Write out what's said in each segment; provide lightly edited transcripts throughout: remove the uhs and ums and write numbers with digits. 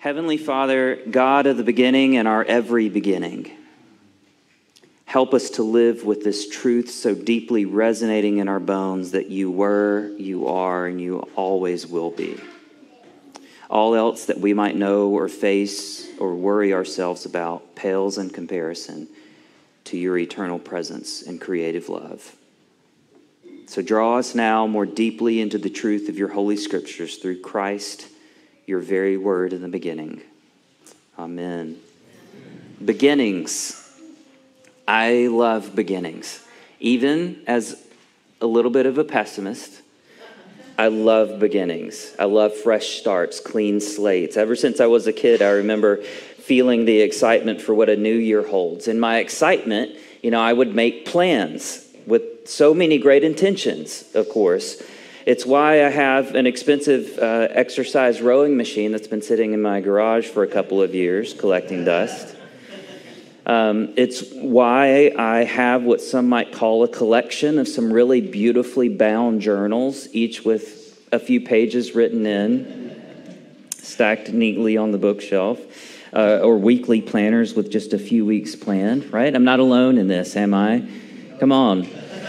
Heavenly Father, God of the beginning and our every beginning, help us to live with this truth so deeply resonating in our bones that you were, you are, and you always will be. All else that we might know or face or worry ourselves about pales in comparison to your eternal presence and creative love. So draw us now more deeply into the truth of your holy scriptures through Christ, your very word in the beginning. Amen. Beginnings. I love beginnings. Even as a little bit of a pessimist, I love beginnings. I love fresh starts, clean slates. Ever since I was a kid, I remember feeling the excitement for what a new year holds. In my excitement, I would make plans with so many great intentions, of course. It's why I have an expensive exercise rowing machine that's been sitting in my garage for a couple of years collecting dust. It's why I have what some might call a collection of some really beautifully bound journals, each with a few pages written in, stacked neatly on the bookshelf, or weekly planners with just a few weeks planned, right? I'm not alone in this, am I? Come on.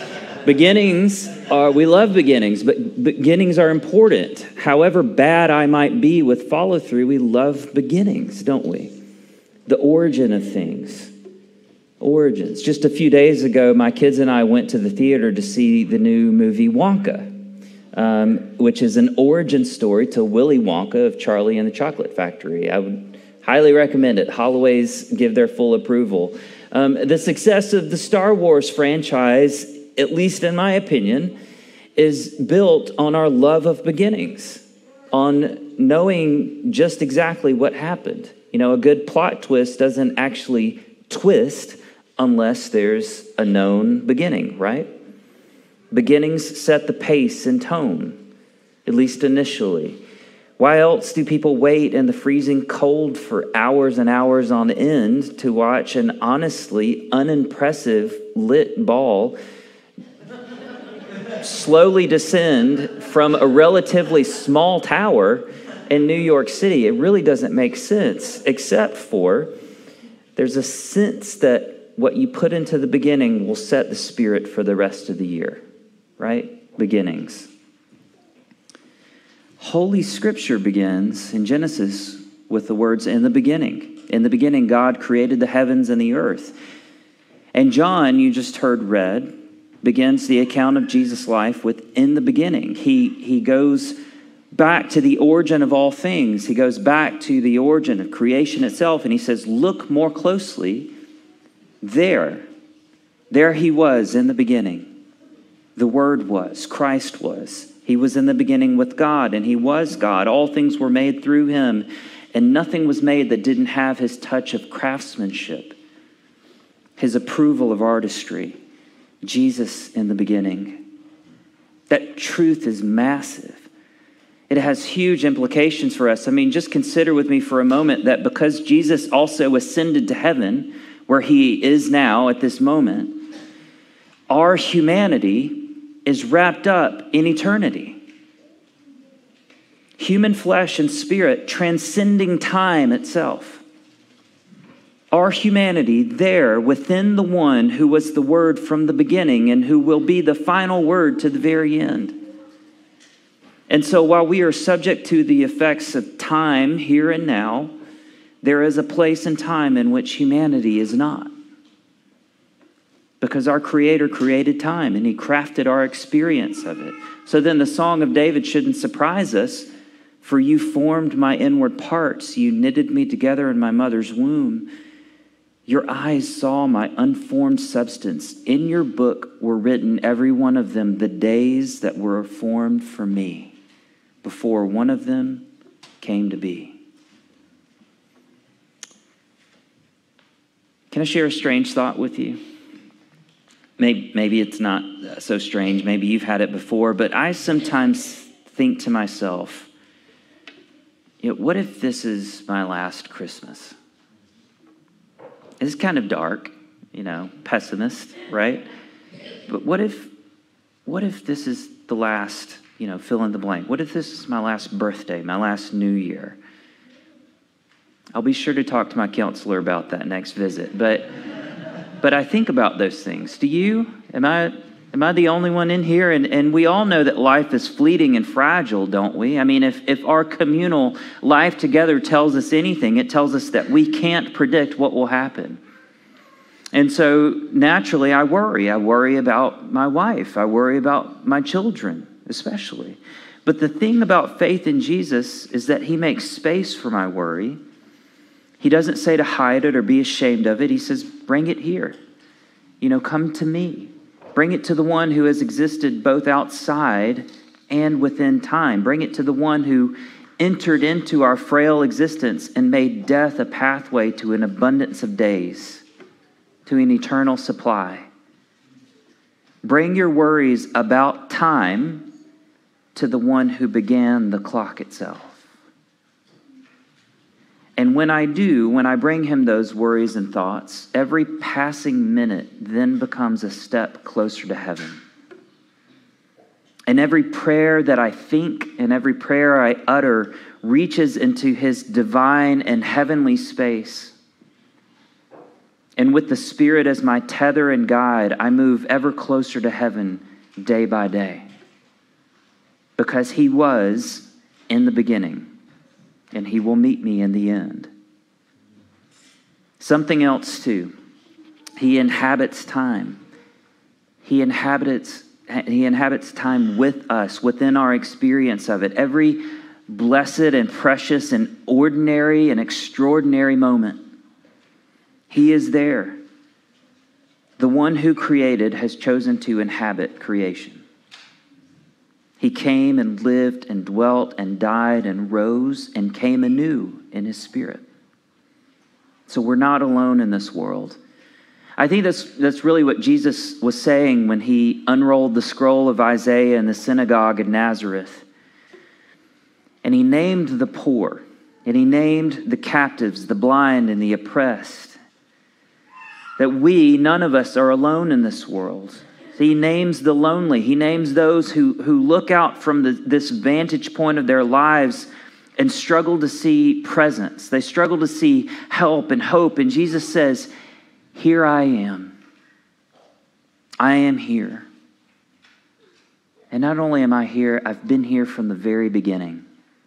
We love beginnings, but beginnings are important. However bad I might be with follow-through, we love beginnings, don't we? The origin of things. Origins. Just a few days ago, my kids and I went to the theater to see the new movie Wonka, which is an origin story to Willy Wonka of Charlie and the Chocolate Factory. I would highly recommend it. Holloways give their full approval. The success of the Star Wars franchise, at least in my opinion, is built on our love of beginnings, on knowing just exactly what happened. A good plot twist doesn't actually twist unless there's a known beginning, right? Beginnings set the pace and tone, at least initially. Why else do people wait in the freezing cold for hours and hours on end to watch an honestly unimpressive lit ball slowly descend from a relatively small tower in New York City? It really doesn't make sense, except for there's a sense that what you put into the beginning will set the spirit for the rest of the year, right? Beginnings. Holy Scripture begins in Genesis with the words, "In the beginning." In the beginning, God created the heavens and the earth. And John, you just heard read, begins the account of Jesus' life with "in the beginning." He goes back to the origin of all things. He goes back to the origin of creation itself, and he says, look more closely. There he was in the beginning. The Word was, Christ was. He was in the beginning with God, and he was God. All things were made through him, and nothing was made that didn't have his touch of craftsmanship, his approval of artistry. Jesus in the beginning. That truth is massive. It has huge implications for us. Just consider with me for a moment that because Jesus also ascended to heaven, where he is now at this moment, our humanity is wrapped up in eternity. Human flesh and spirit transcending time itself. Our humanity there within the one who was the Word from the beginning and who will be the final word to the very end. And so while we are subject to the effects of time here and now, there is a place and time in which humanity is not. Because our Creator created time and he crafted our experience of it. So then the Song of David shouldn't surprise us. For you formed my inward parts. You knitted me together in my mother's womb. Your eyes saw my unformed substance. In your book were written, every one of them, the days that were formed for me, before one of them came to be. Can I share a strange thought with you? Maybe it's not so strange. Maybe you've had it before, but I sometimes think to myself, what if this is my last Christmas? It's kind of dark, pessimist, right? But what if this is the last, fill in the blank? What if this is my last birthday, my last New Year? I'll be sure to talk to my counselor about that next visit. But I think about those things. Do you? Am I the only one in here? And we all know that life is fleeting and fragile, don't we? I mean, if our communal life together tells us anything, it tells us that we can't predict what will happen. And so naturally, I worry. I worry about my wife. I worry about my children, especially. But the thing about faith in Jesus is that he makes space for my worry. He doesn't say to hide it or be ashamed of it. He says, bring it here. Come to me. Bring it to the one who has existed both outside and within time. Bring it to the one who entered into our frail existence and made death a pathway to an abundance of days, to an eternal supply. Bring your worries about time to the one who began the clock itself. And when I bring him those worries and thoughts, every passing minute then becomes a step closer to heaven. And every prayer that I think and every prayer I utter reaches into his divine and heavenly space. And with the Spirit as my tether and guide, I move ever closer to heaven day by day. Because he was in the beginning. And he will meet me in the end. Something else too. He inhabits time. He inhabits time with us, within our experience of it. Every blessed and precious and ordinary and extraordinary moment. He is there. The one who created has chosen to inhabit creation. He came and lived and dwelt and died and rose and came anew in his Spirit. So we're not alone in this world. I think that's really what Jesus was saying when he unrolled the scroll of Isaiah in the synagogue in Nazareth. And he named the poor, and he named the captives, the blind, and the oppressed. That none of us are alone in this world. He names the lonely. He names those who look out from this vantage point of their lives and struggle to see presence. They struggle to see help and hope. And Jesus says, here I am. I am here. And not only am I here, I've been here from the very beginning.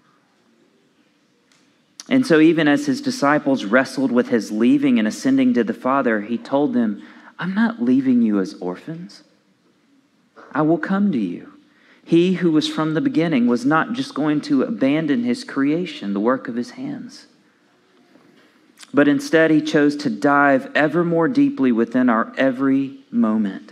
And so even as his disciples wrestled with his leaving and ascending to the Father, he told them, I'm not leaving you as orphans. I will come to you. He who was from the beginning was not just going to abandon his creation, the work of his hands. But instead, he chose to dive ever more deeply within our every moment.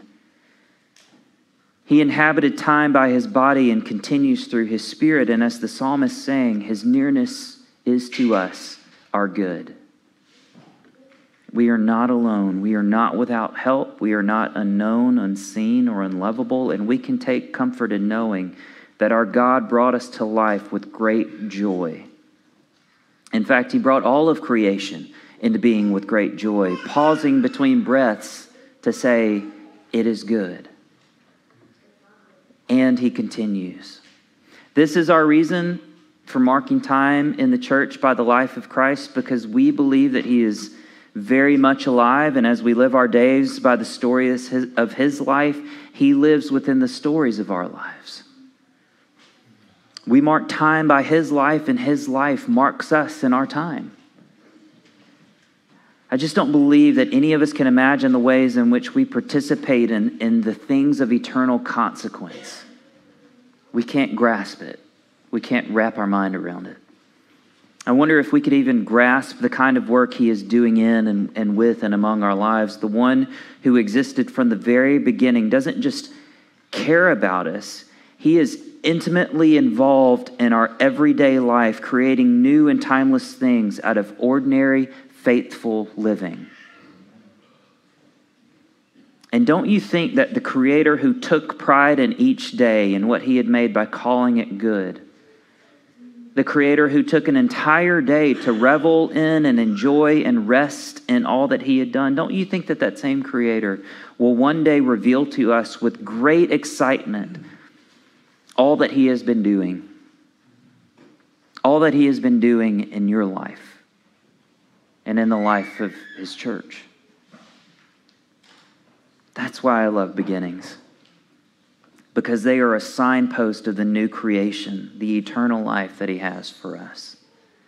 He inhabited time by his body and continues through his Spirit. And as the psalmist sang, his nearness is to us our good. We are not alone. We are not without help. We are not unknown, unseen, or unlovable. And we can take comfort in knowing that our God brought us to life with great joy. In fact, he brought all of creation into being with great joy, pausing between breaths to say, it is good. And he continues. This is our reason for marking time in the church by the life of Christ, because we believe that he is very much alive, and as we live our days by the story of his life, he lives within the stories of our lives. We mark time by his life, and his life marks us in our time. I just don't believe that any of us can imagine the ways in which we participate in the things of eternal consequence. We can't grasp it. We can't wrap our mind around it. I wonder if we could even grasp the kind of work he is doing in and with and among our lives. The one who existed from the very beginning doesn't just care about us. He is intimately involved in our everyday life, creating new and timeless things out of ordinary, faithful living. And don't you think that the Creator who took pride in each day and what he had made by calling it good, the Creator who took an entire day to revel in and enjoy and rest in all that he had done, don't you think that that same Creator will one day reveal to us with great excitement all that he has been doing? All that he has been doing in your life. and in the life of his church. That's why I love beginnings, because they are a signpost of the new creation, the eternal life that he has for us.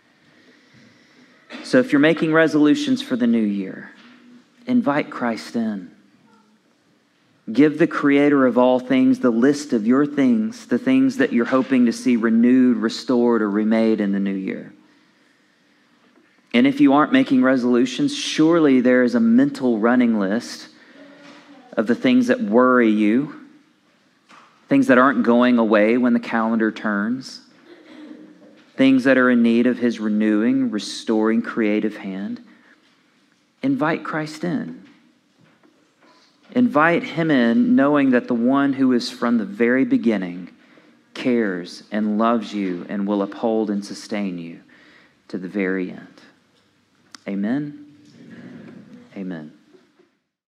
So if you're making resolutions for the new year, invite Christ in. Give the Creator of all things the list of your things, the things that you're hoping to see renewed, restored, or remade in the new year. And if you aren't making resolutions, surely there is a mental running list of the things that worry you, things that aren't going away when the calendar turns, things that are in need of his renewing, restoring, creative hand. Invite Christ in. Invite him in, knowing that the one who is from the very beginning cares and loves you and will uphold and sustain you to the very end. Amen? Amen. Amen.